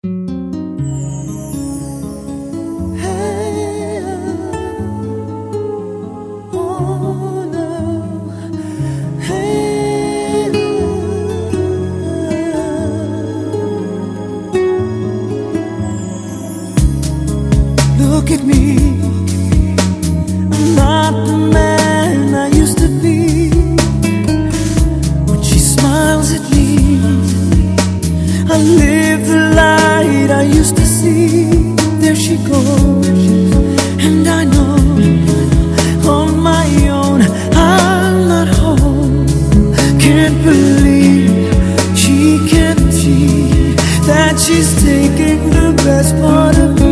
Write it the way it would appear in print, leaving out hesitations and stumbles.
Hey, oh no, hey, look at me. I'm not the man I used to be. When she smiles at me, I live the light I used to see. There she goes, and I know on my own I'm not home. Can't believe she can't see that she's taking the best part of me.